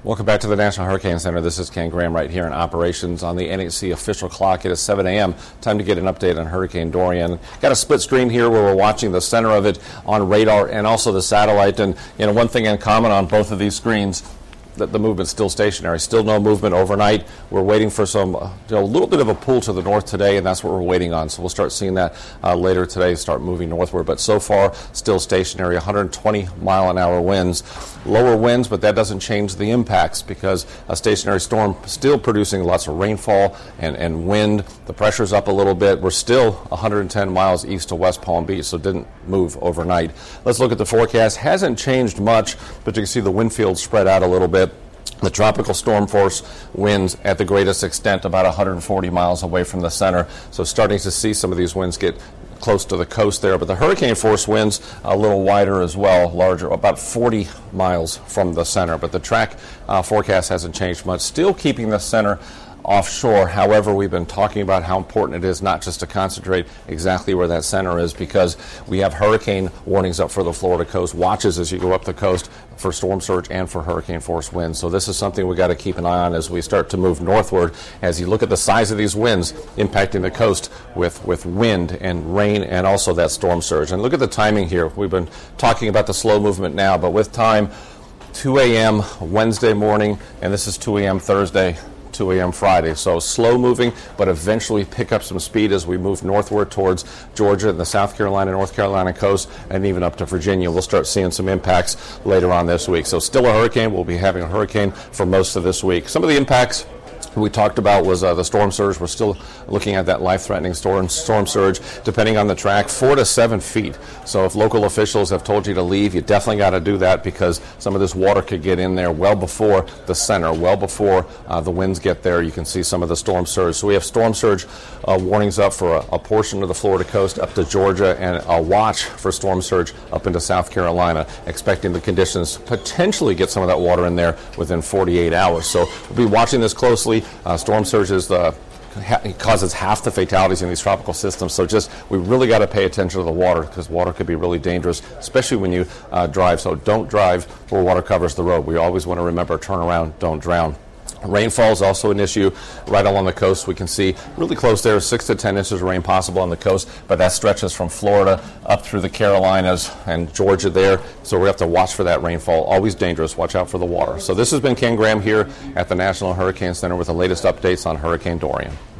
Welcome back to the National Hurricane Center. This is Ken Graham right here in operations on the NHC official clock. It is 7 a.m. Time to get an update on Hurricane Dorian. Got a split screen here where we're watching the center of it on radar and also the satellite. And one thing in common on both of these screens, that the movement's still stationary. Still no movement overnight. We're waiting for some, a little bit of a pull to the north today, and that's what we're waiting on. So we'll start seeing that later today, start moving northward. But so far, still stationary, 120-mile-an-hour winds. Lower winds, but that doesn't change the impacts because a stationary storm still producing lots of rainfall and wind. The pressure's up a little bit. We're still 110 miles east to West Palm Beach, so it didn't move overnight. Let's look at the forecast. Hasn't changed much, but you can see the wind field spread out a little bit. The tropical storm force winds at the greatest extent about 140 miles away from the center. So starting to see some of these winds get close to the coast there. But the hurricane force winds a little wider as well, larger, about 40 miles from the center. But the track forecast hasn't changed much. Still keeping the center offshore. However, we've been talking about how important it is not just to concentrate exactly where that center is, because we have hurricane warnings up for the Florida coast, watches as you go up the coast for storm surge and for hurricane force winds. So this is something we got to keep an eye on as we start to move northward, as you look at the size of these winds impacting the coast with wind and rain and also that storm surge. And look at the timing here. We've been talking about the slow movement now, but with time, 2 a.m. Wednesday morning, and this is 2 a.m. Thursday, 2 a.m. Friday. So slow moving, but eventually pick up some speed as we move northward towards Georgia and the South Carolina, North Carolina coast, and even up to Virginia. We'll start seeing some impacts later on this week. So still a hurricane. We'll be having a hurricane for most of this week. Some of the impacts we talked about was the storm surge. We're still looking at that life-threatening storm surge, depending on the track, 4 to 7 feet. So if local officials have told you to leave, you definitely got to do that, because some of this water could get in there well before the center, well before the winds get there. You can see some of the storm surge. So we have storm surge warnings up for a portion of the Florida coast up to Georgia, and a watch for storm surge up into South Carolina, expecting the conditions potentially get some of that water in there within 48 hours. So we'll be watching this closely. Storm surge causes half the fatalities in these tropical systems. So we really got to pay attention to the water, because water could be really dangerous, especially when you drive. So don't drive where water covers the road. We always want to remember, turn around, don't drown. Rainfall is also an issue right along the coast. We can see really close there, 6 to 10 inches of rain possible on the coast, but that stretches from Florida up through the Carolinas and Georgia there. So we have to watch for that rainfall. Always dangerous. Watch out for the water. So this has been Ken Graham here at the National Hurricane Center with the latest updates on Hurricane Dorian.